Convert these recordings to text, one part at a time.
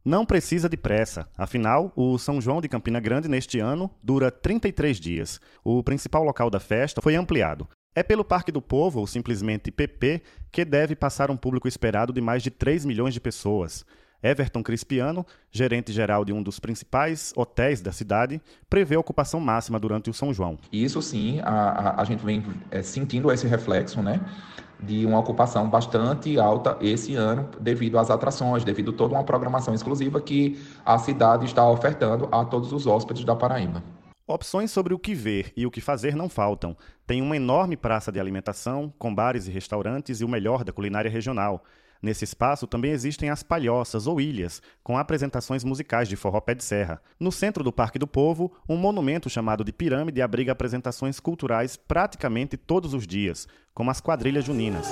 Não precisa de pressa, afinal, o São João de Campina Grande neste ano dura 33 dias. O principal local da festa foi ampliado. É pelo Parque do Povo, ou simplesmente PP, que deve passar um público esperado de mais de 3 milhões de pessoas. Everton Crispiano, gerente-geral de um dos principais hotéis da cidade, prevê a ocupação máxima durante o São João. Isso sim, a gente vem sentindo esse reflexo, né, de uma ocupação bastante alta esse ano, devido às atrações, devido a toda uma programação exclusiva que a cidade está ofertando a todos os hóspedes da Paraíba. Opções sobre o que ver e o que fazer não faltam. Tem uma enorme praça de alimentação, com bares e restaurantes e o melhor da culinária regional. Nesse espaço também existem as palhoças ou ilhas, com apresentações musicais de forró pé de serra. No centro do Parque do Povo, um monumento chamado de Pirâmide abriga apresentações culturais praticamente todos os dias, como as quadrilhas juninas.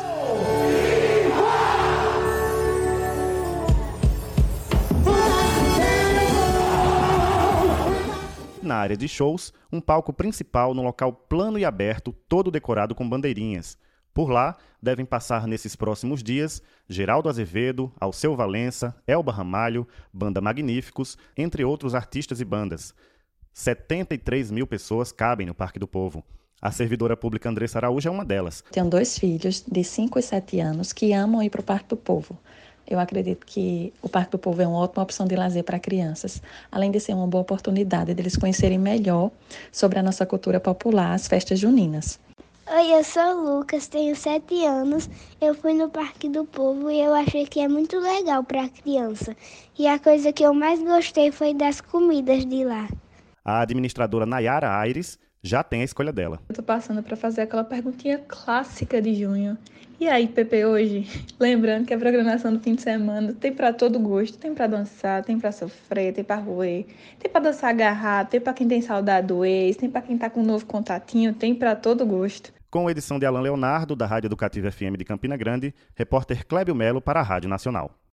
Na área de shows, um palco principal no local plano e aberto, todo decorado com bandeirinhas. Por lá, devem passar nesses próximos dias Geraldo Azevedo, Alceu Valença, Elba Ramalho, Banda Magníficos, entre outros artistas e bandas. 73 mil pessoas cabem no Parque do Povo. A servidora pública Andressa Araújo é uma delas. Tenho 2 filhos de 5 e 7 anos que amam ir para o Parque do Povo. Eu acredito que o Parque do Povo é uma ótima opção de lazer para crianças, além de ser uma boa oportunidade de eles conhecerem melhor sobre a nossa cultura popular, as festas juninas. Oi, eu sou o Lucas, tenho 7 anos. Eu fui no Parque do Povo e eu achei que é muito legal para criança. E a coisa que eu mais gostei foi das comidas de lá. A administradora Nayara Aires já tem a escolha dela. Eu tô passando para fazer aquela perguntinha clássica de junho. E aí, Pepe, hoje? Lembrando que a programação do fim de semana tem para todo gosto. Tem para dançar, tem para sofrer, tem para roer, tem para dançar agarrado, tem para quem tem saudade do ex, tem para quem tá com um novo contatinho, tem para todo gosto. Com edição de Alan Leonardo, da Rádio Educativa FM de Campina Grande, repórter Clébio Melo para a Rádio Nacional.